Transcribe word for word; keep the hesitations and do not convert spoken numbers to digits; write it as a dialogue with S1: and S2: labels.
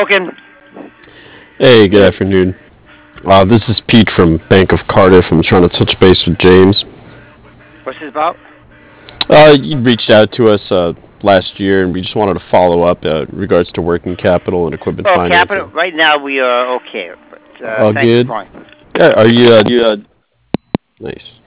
S1: Hogan.
S2: Hey, good afternoon. Uh, this is Pete from Bank of Cardiff. I'm trying to touch base with James.
S1: What's this about?
S2: Uh, you reached out to us uh, last year, and we just wanted to follow up uh, in regards to working capital and equipment
S1: Oh, capital.
S2: financing.
S1: Right now we are okay. But uh,
S2: All
S1: thanks for
S2: good?
S1: calling.
S2: Yeah, are you, uh, you, uh, nice.